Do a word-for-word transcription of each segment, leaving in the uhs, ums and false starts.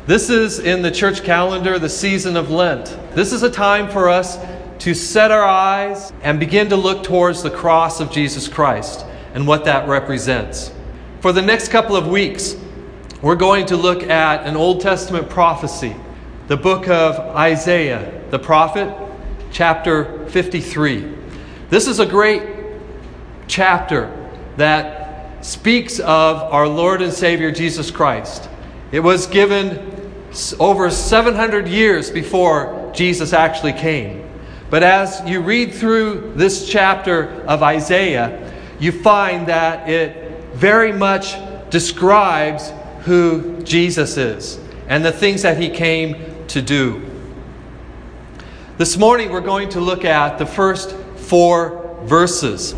This is in the church calendar, the season of Lent. This is a time for us to set our eyes and begin to look towards the cross of Jesus Christ and what that represents. For the next couple of weeks, we're going to look at an Old Testament prophecy, the book of Isaiah, the prophet, chapter fifty-three. This is a great chapter that speaks of our Lord and Savior Jesus Christ. It was given over seven hundred years before Jesus actually came. But as you read through this chapter of Isaiah, you find that it very much describes who Jesus is and the things that he came to do. This morning we're going to look at the first four verses.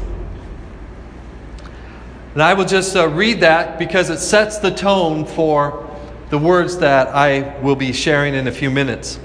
And I will just uh, read that because it sets the tone for the words that I will be sharing in a few minutes.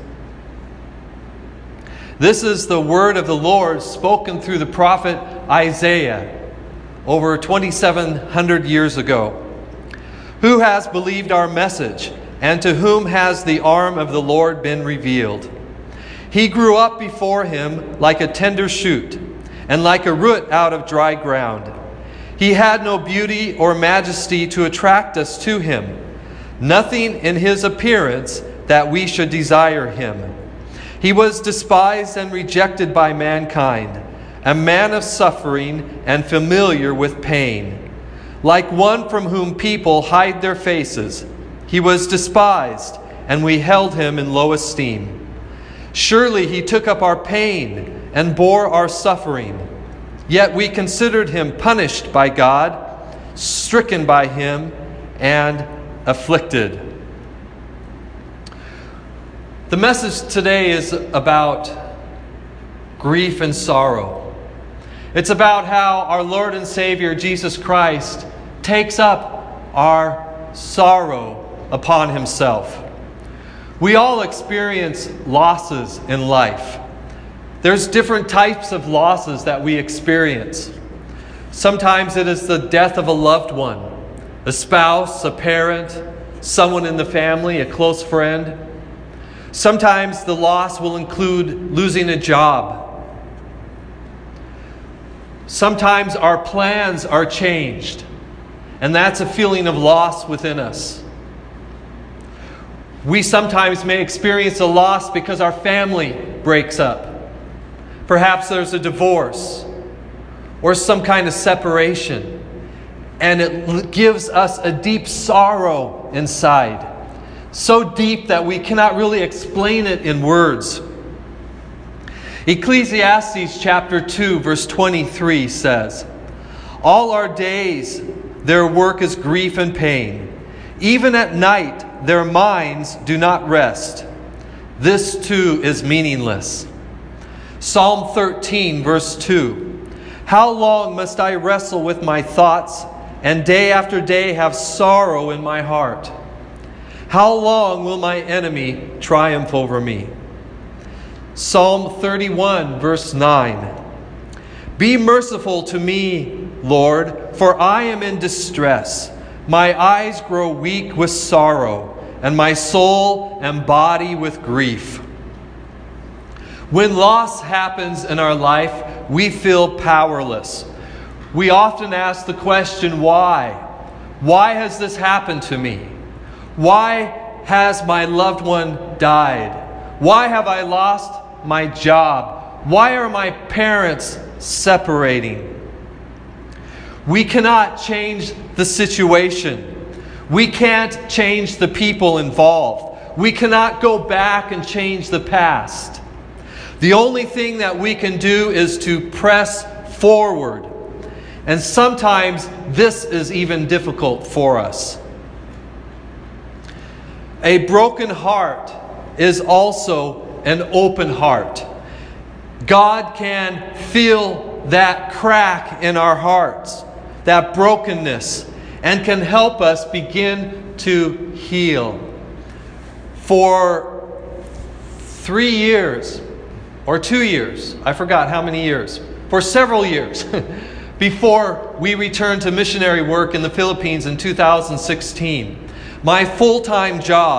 This is the word of the Lord spoken through the prophet Isaiah over twenty-seven hundred years ago. Who has believed our message, and to whom has the arm of the Lord been revealed? He grew up before him like a tender shoot, and like a root out of dry ground. He had no beauty or majesty to attract us to him, nothing in his appearance that we should desire him. He was despised and rejected by mankind, a man of suffering and familiar with pain. Like one from whom people hide their faces, he was despised, and we held him in low esteem. Surely he took up our pain and bore our suffering. Yet we considered him punished by God, stricken by him, and afflicted. The message today is about grief and sorrow. It's about how our Lord and Savior Jesus Christ takes up our sorrow upon himself. We all experience losses in life. There's different types of losses that we experience. Sometimes it is the death of a loved one, a spouse, a parent, someone in the family, a close friend. Sometimes the loss will include losing a job. Sometimes our plans are changed, and that's a feeling of loss within us. We sometimes may experience a loss because our family breaks up. Perhaps there's a divorce or some kind of separation, and it gives us a deep sorrow inside. So deep that we cannot really explain it in words. Ecclesiastes chapter two verse twenty-three says, all our days their work is grief and pain. Even at night their minds do not rest. This too is meaningless. Psalm thirteen verse two. How long must I wrestle with my thoughts, and day after day have sorrow in my heart? How long will my enemy triumph over me? Psalm thirty-one verse nine. Be merciful to me, Lord, for I am in distress. My eyes grow weak with sorrow, and my soul and body with grief. When loss happens in our life, we feel powerless. We often ask the question, why? Why has this happened to me? Why has my loved one died? Why have I lost my job? Why are my parents separating? We cannot change the situation. We can't change the people involved. We cannot go back and change the past. The only thing that we can do is to press forward. And sometimes this is even difficult for us. A broken heart is also an open heart. God can feel that crack in our hearts, that brokenness, and can help us begin to heal. For three years, or two years, I forgot how many years, for several years, before we returned to missionary work in the Philippines in two thousand sixteen, my full-time job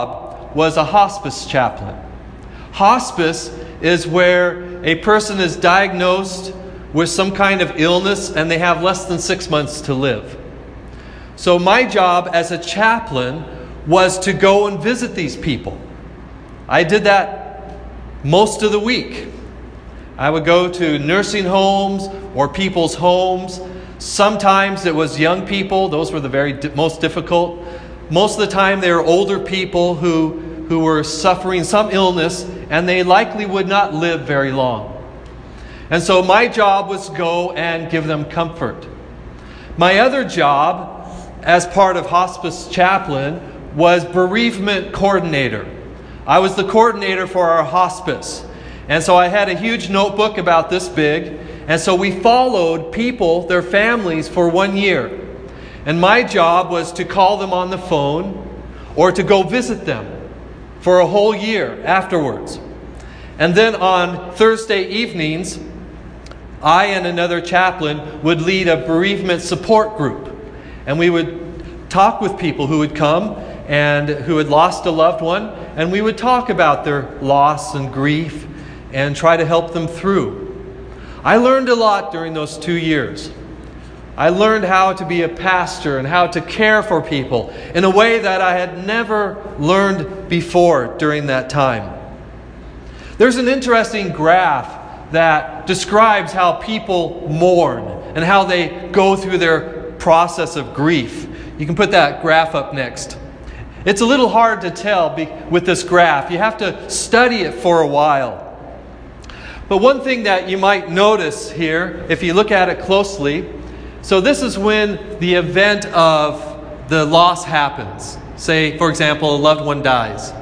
was a hospice chaplain. Hospice is where a person is diagnosed with some kind of illness and they have less than six months to live. So my job as a chaplain was to go and visit these people. I did that most of the week. I would go to nursing homes or people's homes. Sometimes it was young people. Those were the very di- most difficult. Most of the time they were older people who, who were suffering some illness and they likely would not live very long. And so my job was to go and give them comfort. My other job as part of hospice chaplain was bereavement coordinator. I was the coordinator for our hospice. And so I had a huge notebook about this big. And so we followed people, their families, for one year. And my job was to call them on the phone or to go visit them for a whole year afterwards. And then on Thursday evenings, I and another chaplain would lead a bereavement support group. And we would talk with people who would come and who had lost a loved one. And we would talk about their loss and grief and try to help them through. I learned a lot during those two years. I learned how to be a pastor and how to care for people in a way that I had never learned before during that time. There's an interesting graph that describes how people mourn and how they go through their process of grief. You can put that graph up next. It's a little hard to tell be- with this graph. You have to study it for a while. But one thing that you might notice here, if you look at it closely, so this is when the event of the loss happens. Say, for example, a loved one dies.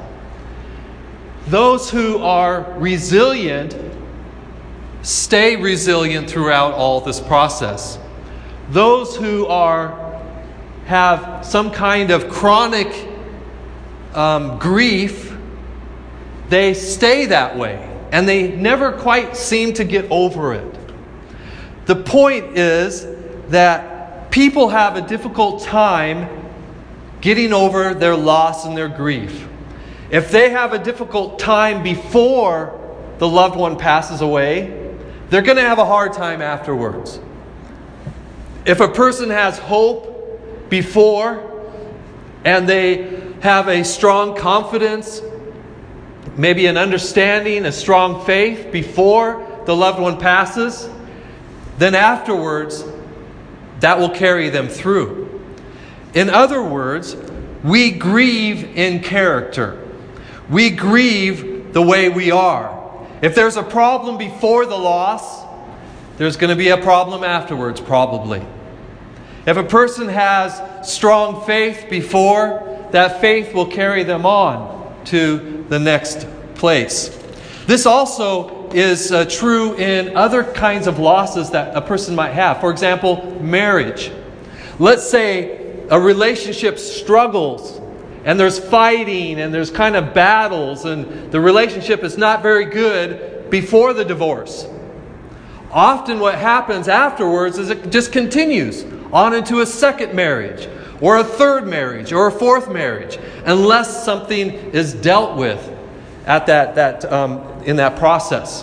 Those who are resilient stay resilient throughout all this process. Those who are have some kind of chronic um, grief, they stay that way. And they never quite seem to get over it. The point is that people have a difficult time getting over their loss and their grief. If they have a difficult time before the loved one passes away, they're going to have a hard time afterwards. If a person has hope before and they have a strong confidence, maybe an understanding, a strong faith before the loved one passes, then afterwards, that will carry them through. In other words, we grieve in character. We grieve the way we are. If there's a problem before the loss, there's going to be a problem afterwards, probably. If a person has strong faith before, that faith will carry them on to the next place. This also is uh, true in other kinds of losses that a person might have. For example, marriage. Let's say a relationship struggles and there's fighting and there's kind of battles and the relationship is not very good before the divorce. Often what happens afterwards is it just continues on into a second marriage or a third marriage or a fourth marriage, unless something is dealt with at that, that um, in that process.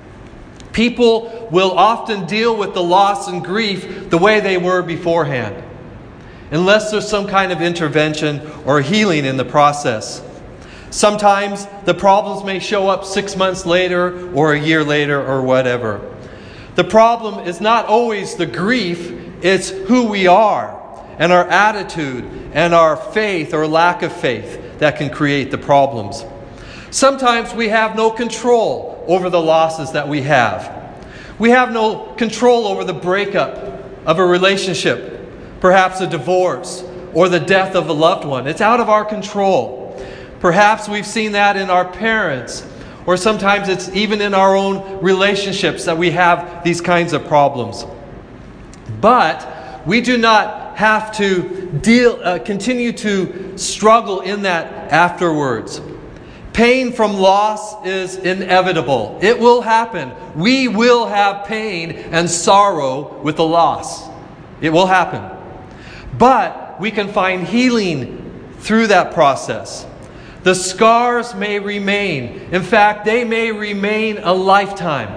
People will often deal with the loss and grief the way they were beforehand, unless there's some kind of intervention or healing in the process. Sometimes the problems may show up six months later or a year later or whatever. The problem is not always the grief, it's who we are and our attitude and our faith or lack of faith that can create the problems. Sometimes we have no control over the losses that we have. We have no control over the breakup of a relationship, perhaps a divorce or the death of a loved one. It's out of our control. Perhaps we've seen that in our parents, or sometimes it's even in our own relationships that we have these kinds of problems. But we do not have to deal, uh, continue to struggle in that afterwards. Pain from loss is inevitable. It will happen. We will have pain and sorrow with the loss. It will happen. But we can find healing through that process. The scars may remain. In fact, they may remain a lifetime.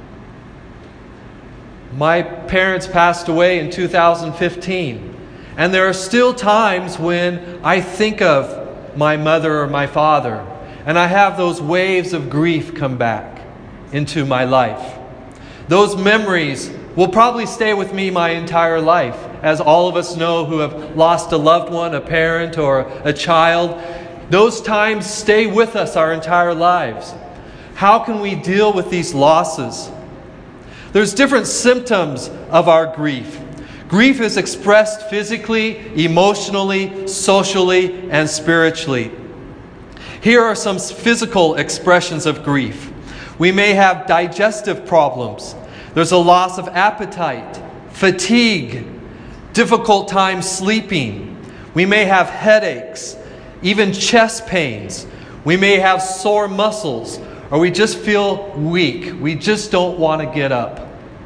My parents passed away in two thousand fifteen. And there are still times when I think of my mother or my father, and I have those waves of grief come back into my life. Those memories will probably stay with me my entire life, as all of us know who have lost a loved one, a parent, or a child. Those times stay with us our entire lives. How can we deal with these losses? There's different symptoms of our grief. Grief is expressed physically, emotionally, socially, and spiritually. Here are some physical expressions of grief. We may have digestive problems. There's a loss of appetite, fatigue, difficult time sleeping. We may have headaches, even chest pains. We may have sore muscles, or we just feel weak. We just don't want to get up.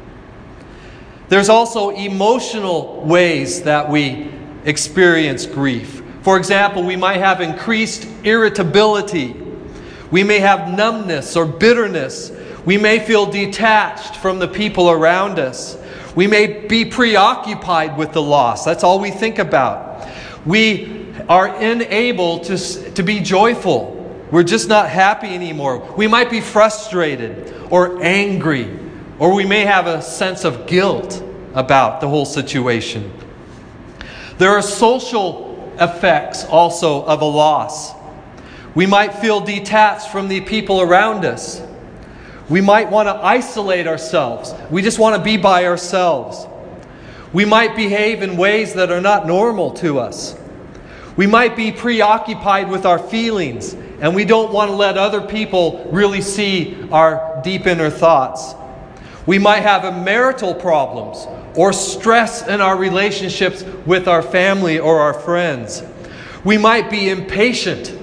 There's also emotional ways that we experience grief. For example, we might have increased irritability. We may have numbness or bitterness. We may feel detached from the people around us. We may be preoccupied with the loss. That's all we think about. We are unable to, to be joyful. We're just not happy anymore. We might be frustrated or angry, or we may have a sense of guilt about the whole situation. There are social effects also of a loss. We might feel detached from the people around us. We might want to isolate ourselves. We just want to be by ourselves. We might behave in ways that are not normal to us. We might be preoccupied with our feelings, and we don't want to let other people really see our deep inner thoughts. We might have marital problems or stress in our relationships with our family or our friends. We might be impatient,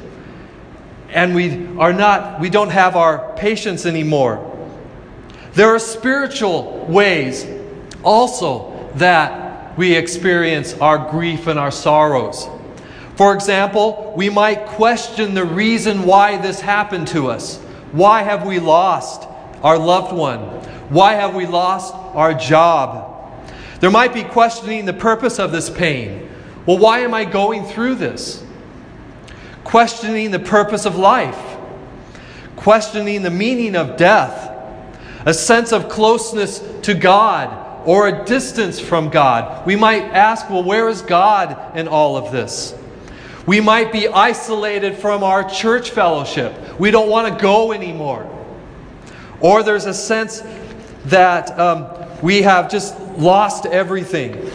and we are not, we don't have our patience anymore. There are spiritual ways also that we experience our grief and our sorrows. For example, we might question the reason why this happened to us. Why have we lost our loved one? Why have we lost our job? There might be questioning the purpose of this pain. Well, why am I going through this? Questioning the purpose of life. Questioning the meaning of death. A sense of closeness to God or a distance from God. We might ask, well, where is God in all of this? We might be isolated from our church fellowship. We don't want to go anymore. Or there's a sense that um, we have just lost everything.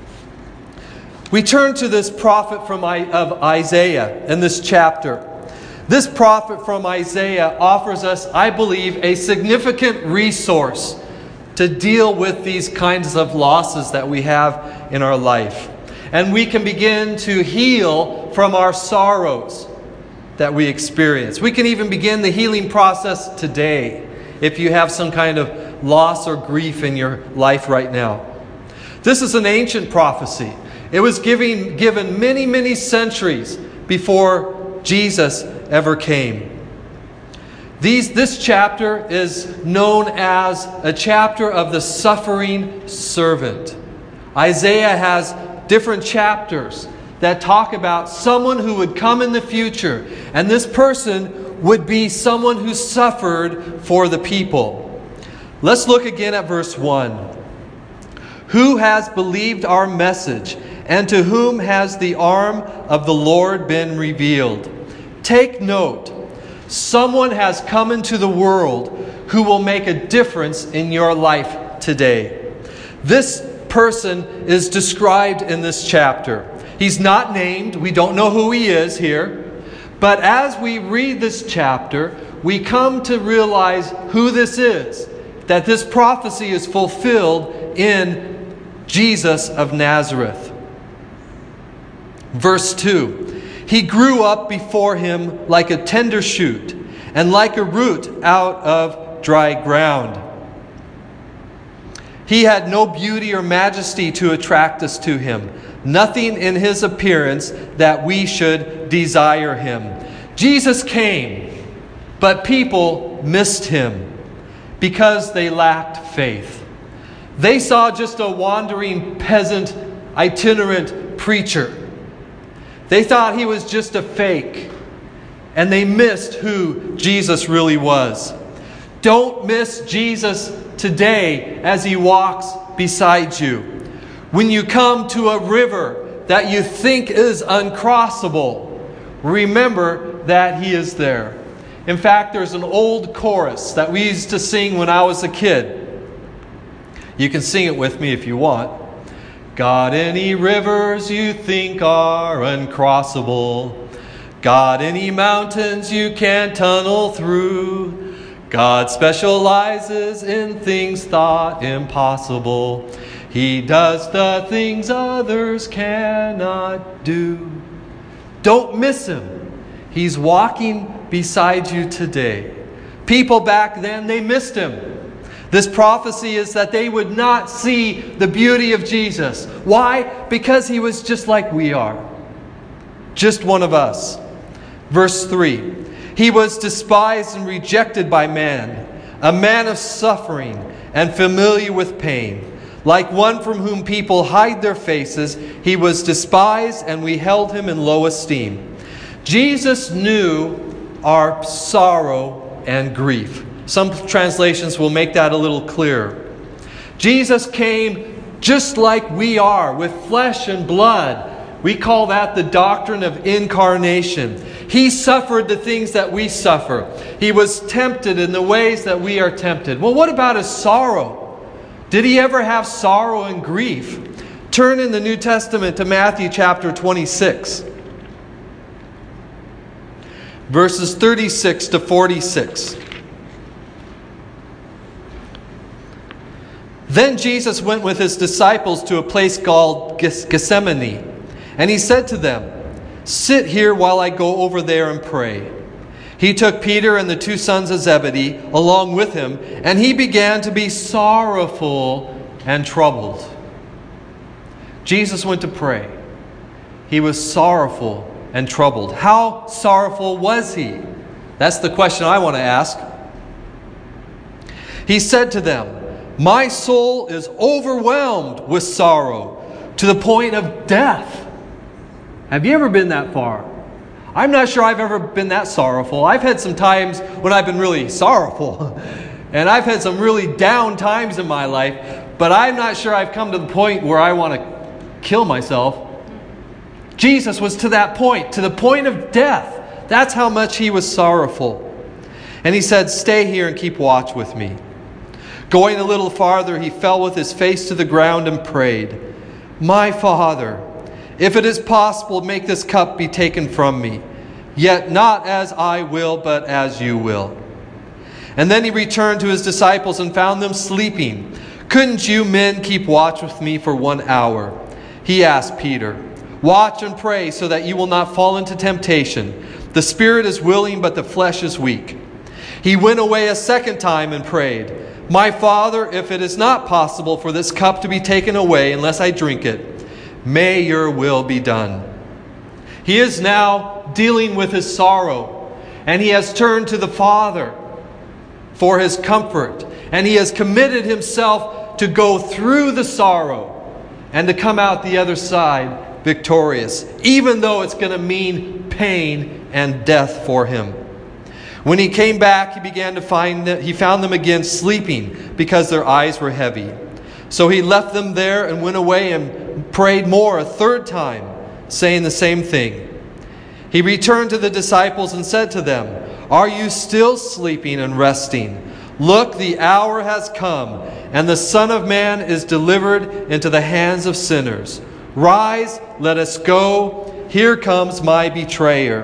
We turn to this prophet from I, of Isaiah in this chapter. This prophet from Isaiah offers us, I believe, a significant resource to deal with these kinds of losses that we have in our life. And we can begin to heal from our sorrows that we experience. We can even begin the healing process today if you have some kind of loss or grief in your life right now. This is an ancient prophecy. It was giving, given many, many centuries before Jesus ever came. These, this chapter is known as a chapter of the suffering servant. Isaiah has different chapters that talk about someone who would come in the future, and this person would be someone who suffered for the people. Let's look again at verse one. Who has believed our message, and to whom has the arm of the Lord been revealed? Take note, someone has come into the world who will make a difference in your life today. This person is described in this chapter. He's not named. We don't know who he is here. But as we read this chapter, we come to realize who this is. That this prophecy is fulfilled in Jesus of Nazareth. Verse two. He grew up before him like a tender shoot, and like a root out of dry ground. He had no beauty or majesty to attract us to him, nothing in his appearance that we should desire him. Jesus came, but people missed him because they lacked faith. They saw just a wandering peasant, itinerant preacher. They thought he was just a fake, and they missed who Jesus really was. Don't miss Jesus today as he walks beside you. When you come to a river that you think is uncrossable, remember that he is there. In fact, there's an old chorus that we used to sing when I was a kid. You can sing it with me if you want. Got any rivers you think are uncrossable? Got any mountains you can't tunnel through? God specializes in things thought impossible. He does the things others cannot do. Don't miss him. He's walking beside you today. People back then, they missed him. This prophecy is that they would not see the beauty of Jesus. Why? Because he was just like we are. Just one of us. Verse three. He was despised and rejected by man, a man of suffering and familiar with pain. Like one from whom people hide their faces, he was despised and we held him in low esteem. Jesus knew our sorrow and grief. Some translations will make that a little clearer. Jesus came just like we are, with flesh and blood. We call that the doctrine of incarnation. He suffered the things that we suffer. He was tempted in the ways that we are tempted. Well, what about his sorrow? Did he ever have sorrow and grief? Turn in the New Testament to Matthew chapter twenty-six. Verses thirty-six to forty-six. Then Jesus went with his disciples to a place called Gethsemane, and he said to them, "Sit here while I go over there and pray." He took Peter and the two sons of Zebedee along with him, and he began to be sorrowful and troubled. Jesus went to pray. He was sorrowful and troubled. How sorrowful was he? That's the question I want to ask. He said to them, "My soul is overwhelmed with sorrow to the point of death." Have you ever been that far? I'm not sure I've ever been that sorrowful. I've had some times when I've been really sorrowful. And I've had some really down times in my life. But I'm not sure I've come to the point where I want to kill myself. Jesus was to that point, to the point of death. That's how much he was sorrowful. And he said, "Stay here and keep watch with me." Going a little farther, he fell with his face to the ground and prayed, "My Father, if it is possible, make this cup be taken from me. Yet not as I will, but as you will." And then he returned to his disciples and found them sleeping. "Couldn't you men keep watch with me for one hour?" He asked Peter. "Watch and pray so that you will not fall into temptation. The spirit is willing, but the flesh is weak." He went away a second time and prayed, "My Father, if it is not possible for this cup to be taken away unless I drink it, may your will be done." He is now dealing with his sorrow, and he has turned to the Father for his comfort, and he has committed himself to go through the sorrow and to come out the other side victorious, even though it's going to mean pain and death for him. When he came back, he began to find that he found them again sleeping because their eyes were heavy. So he left them there and went away and prayed more a third time, saying the same thing. He returned to the disciples and said to them, "Are you still sleeping and resting? Look, the hour has come, and the Son of Man is delivered into the hands of sinners. Rise, let us go. Here comes my betrayer."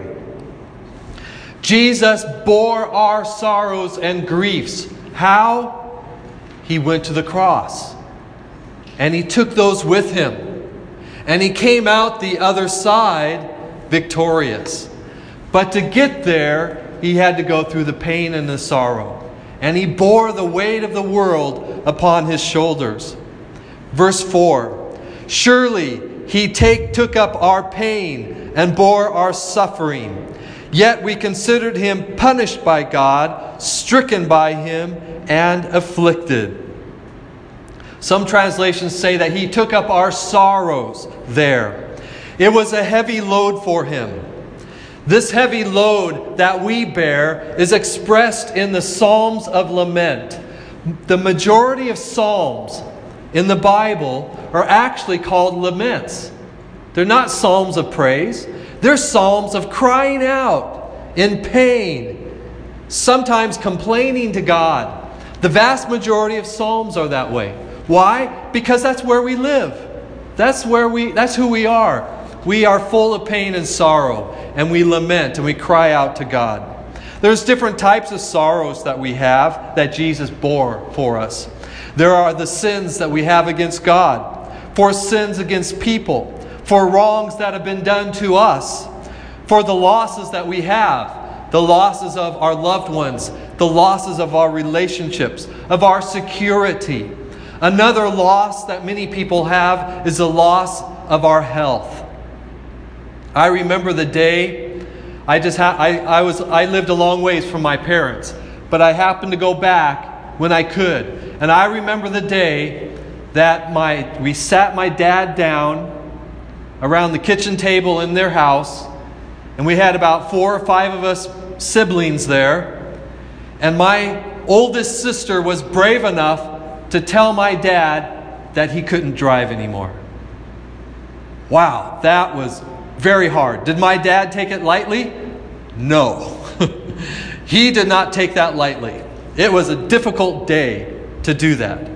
Jesus bore our sorrows and griefs. How? He went to the cross. And he took those with him. And he came out the other side victorious. But to get there, he had to go through the pain and the sorrow. And he bore the weight of the world upon his shoulders. Verse four. Surely he take, took up our pain and bore our suffering. Yet we considered him punished by God, stricken by him, and afflicted. Some translations say that he took up our sorrows there. It was a heavy load for him. This heavy load that we bear is expressed in the Psalms of Lament. The majority of Psalms in the Bible are actually called laments. They're not psalms of praise. They're psalms of crying out in pain, sometimes complaining to God. The vast majority of psalms are that way. Why? Because that's where we live. That's where we that's who we are. We are full of pain and sorrow, and we lament and we cry out to God. There's different types of sorrows that we have that Jesus bore for us. There are the sins that we have against God, for sins against people, for wrongs that have been done to us, for the losses that we have, the losses of our loved ones, the losses of our relationships, of our security. Another loss that many people have is the loss of our health. I remember the day I just ha- I, I was I lived a long ways from my parents, but I happened to go back when I could. And I remember the day that my we sat my dad down around the kitchen table in their house, and we had about four or five of us siblings there, and my oldest sister was brave enough to tell my dad that he couldn't drive anymore. Wow, that was very hard. Did my dad take it lightly? No. He did not take that lightly. It was a difficult day to do that.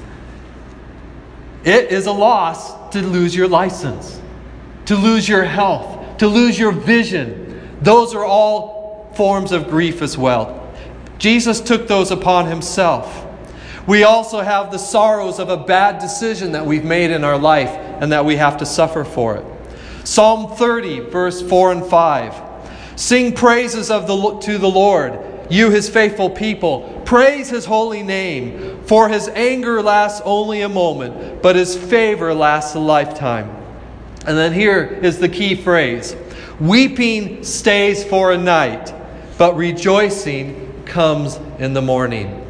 It is a loss to lose your license, to lose your health, to lose your vision. Those are all forms of grief as well. Jesus took those upon himself. We also have the sorrows of a bad decision that we've made in our life and that we have to suffer for it. Psalm thirty, verse four and five. Sing praises of the, to the Lord, you his faithful people. Praise his holy name, for his anger lasts only a moment, but his favor lasts a lifetime. And then here is the key phrase. Weeping stays for a night, but rejoicing comes in the morning.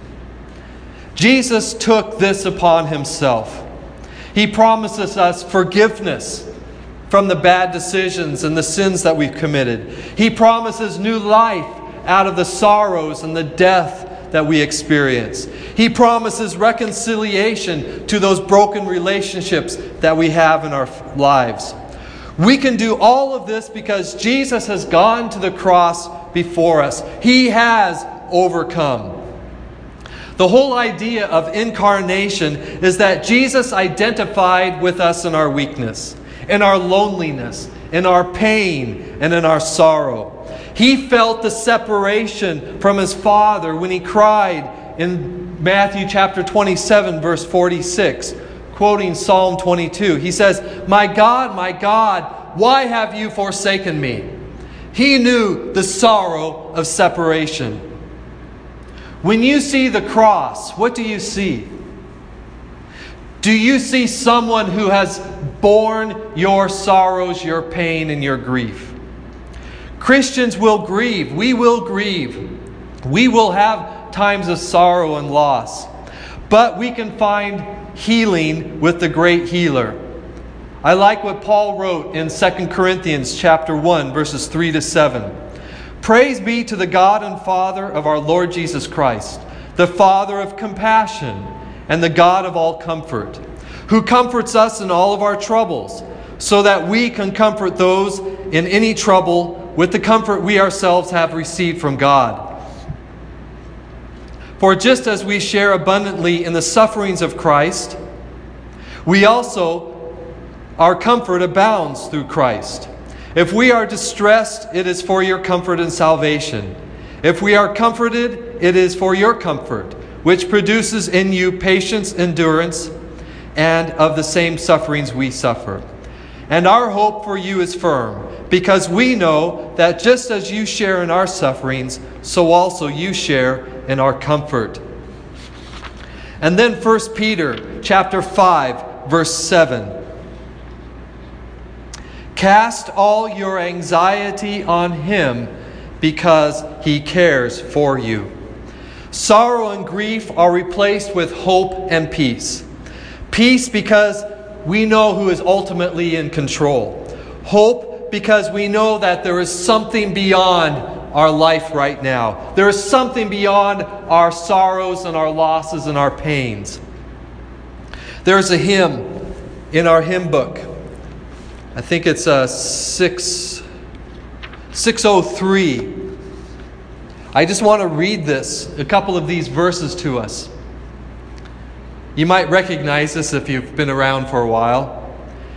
Jesus took this upon himself. He promises us forgiveness from the bad decisions and the sins that we've committed. He promises new life out of the sorrows and the death that we experience. He promises reconciliation to those broken relationships that we have in our lives. We can do all of this because Jesus has gone to the cross before us. He has overcome. The whole idea of incarnation is that Jesus identified with us in our weakness, in our loneliness, in our pain, and in our sorrow. He felt the separation from his Father when he cried in Matthew chapter twenty-seven, verse forty-six, quoting Psalm twenty-two. He says, "My God, my God, why have you forsaken me?" He knew the sorrow of separation. When you see the cross, what do you see? Do you see someone who has borne your sorrows, your pain, and your grief? Christians will grieve. We will grieve. We will have times of sorrow and loss. But we can find healing with the great healer. I like what Paul wrote in Second Corinthians chapter one, verses three to seven. Praise be to the God and Father of our Lord Jesus Christ, the Father of compassion and the God of all comfort, who comforts us in all of our troubles, so that we can comfort those in any trouble with the comfort we ourselves have received from God. For just as we share abundantly in the sufferings of Christ, we also, our comfort abounds through Christ. If we are distressed, it is for your comfort and salvation. If we are comforted, it is for your comfort, which produces in you patience, endurance, and of the same sufferings we suffer. And our hope for you is firm, because we know that just as you share in our sufferings, so also you share in our comfort. And then First Peter chapter five, verse seven. Cast all your anxiety on Him because He cares for you. Sorrow and grief are replaced with hope and peace. Peace because we know who is ultimately in control. Hope because we know that there is something beyond our life right now. There is something beyond our sorrows and our losses and our pains. There's a hymn in our hymn book. I think it's uh, six, six oh three. I just want to read this, a couple of these verses to us. You might recognize this if you've been around for a while.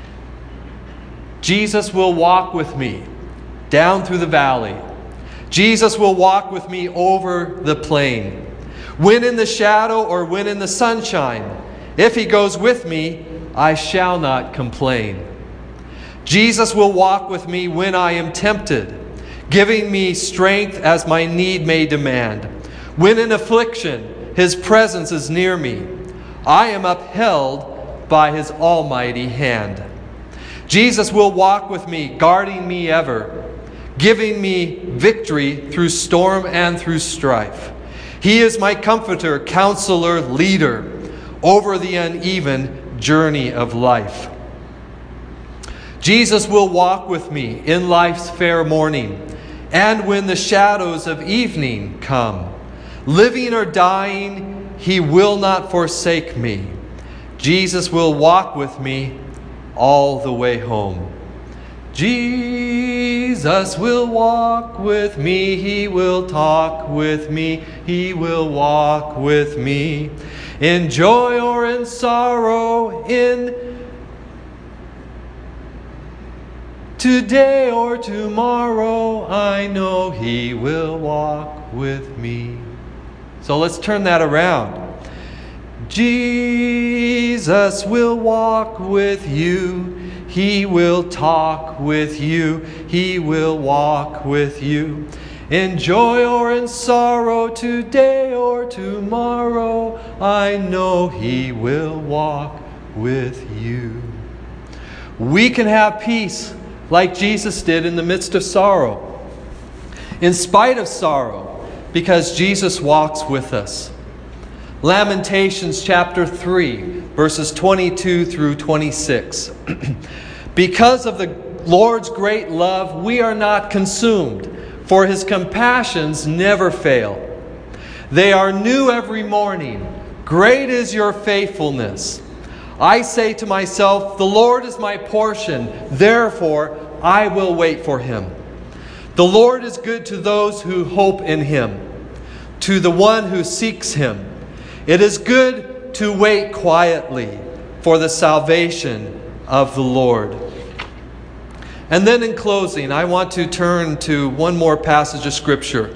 Jesus will walk with me down through the valley. Jesus will walk with me over the plain. When in the shadow or when in the sunshine, if He goes with me, I shall not complain. Jesus will walk with me when I am tempted, giving me strength as my need may demand. When in affliction, His presence is near me. I am upheld by His almighty hand. Jesus will walk with me, guarding me ever, giving me victory through storm and through strife. He is my comforter, counselor, leader over the uneven journey of life. Jesus will walk with me in life's fair morning, and when the shadows of evening come. Living or dying, He will not forsake me. Jesus will walk with me all the way home. Jesus will walk with me. He will talk with me. He will walk with me. In joy or in sorrow, in today or tomorrow, I know He will walk with me. So let's turn that around. Jesus will walk with you. He will talk with you. He will walk with you. In joy or in sorrow, today or tomorrow, I know He will walk with you. We can have peace like Jesus did in the midst of sorrow, in spite of sorrow, because Jesus walks with us. Lamentations chapter three, verses twenty-two through twenty-six. Because of the Lord's great love, we are not consumed, for His compassions never fail. They are new every morning. Great is your faithfulness. I say to myself, the Lord is my portion, therefore I will wait for Him. The Lord is good to those who hope in Him, to the one who seeks Him. It is good to wait quietly for the salvation of the Lord. And then in closing, I want to turn to one more passage of Scripture.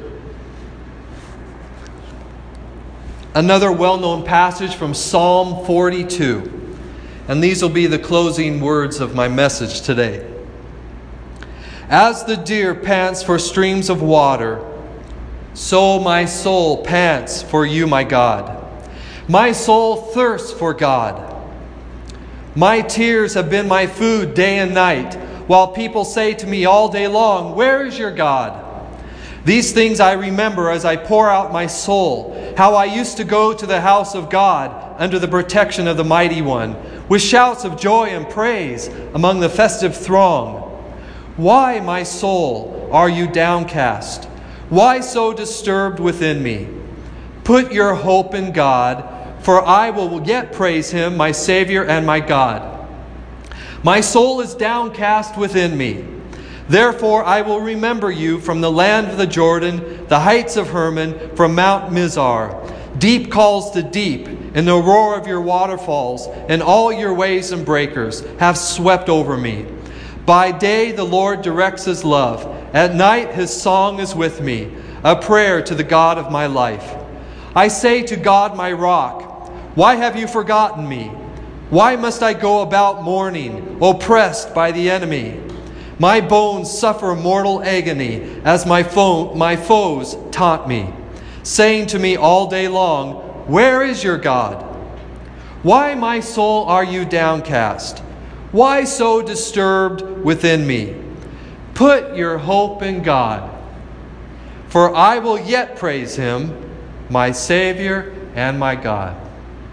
Another well-known passage from Psalm forty-two. And these will be the closing words of my message today. As the deer pants for streams of water, so my soul pants for you, my God. My soul thirsts for God. My tears have been my food day and night, while people say to me all day long, where is your God? These things I remember as I pour out my soul, how I used to go to the house of God under the protection of the Mighty One, with shouts of joy and praise among the festive throng. Why, my soul, are you downcast? Why so disturbed within me? Put your hope in God, for I will yet praise Him, my Savior and my God. My soul is downcast within me. Therefore I will remember you from the land of the Jordan, the heights of Hermon, from Mount Mizar. Deep calls to deep, and the roar of your waterfalls, and all your waves and breakers have swept over me. By day the Lord directs His love. At night His song is with me, a prayer to the God of my life. I say to God, my rock, why have you forgotten me? Why must I go about mourning, oppressed by the enemy? My bones suffer mortal agony as my, fo- my foes taunt me, saying to me all day long, where is your God? Why, my soul, are you downcast? Why so disturbed within me? Put your hope in God. For I will yet praise him, my Savior and my God.